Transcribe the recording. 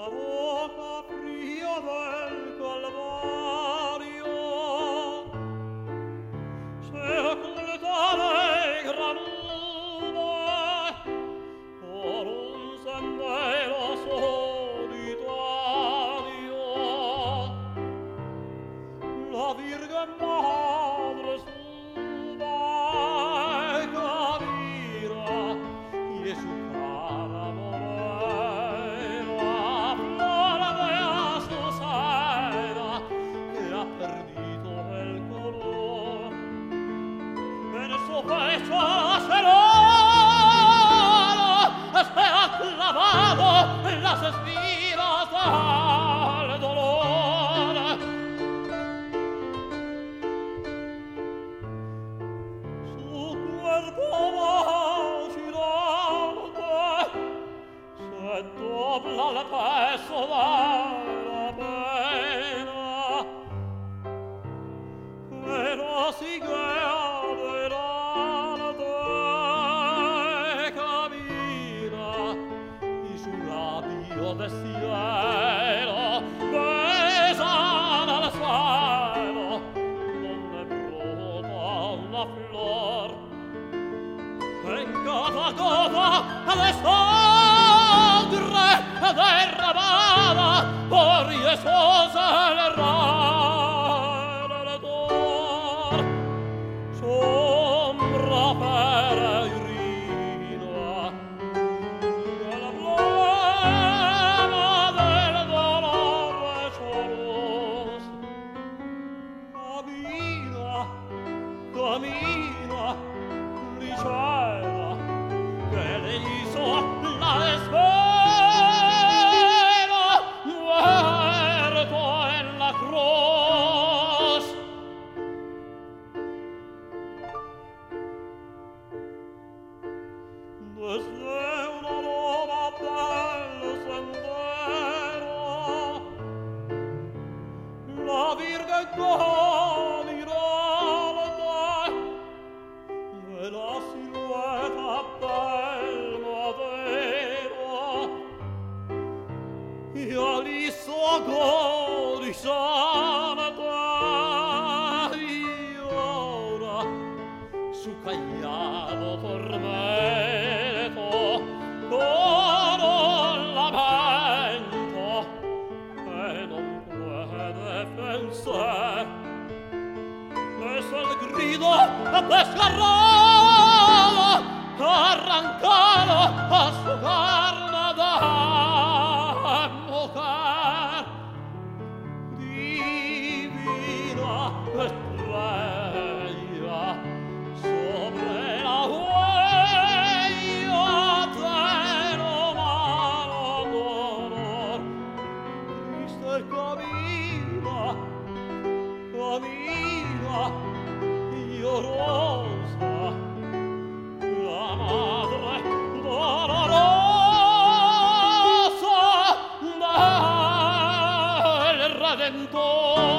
la boca fría del Calvario se oculta negra nube por un sendero solitario. La Virgen Madre sube camina y es su cara morena, flor de azucena que ha perdido el color. En su pecho sereno se ha clavado las espinas del dolor. Su cuerpo vacilante se dobla al peso de la pena, pero sigue adelante, camina y su labio de cielo besan al suelo donde brota una flor. En cada gota de sangre derramada por Jesús el Redentor, sombra peregrina del emblema del dolor doloroso. Camina, camina, ligera, que le hizo la espera, muerto en la cruz. Desde una loma del sendero, la Virgen caminante de la silueta del madero y aliso agonizante, y ora su callado tormento con un lamento que non puede vencer. Es el grito desgarrado, arrancado a su carne de mujer. Divina estrella sobre la huella del humano dolor, triste camina, camina llorosa, la madre dolorosa del Redentor.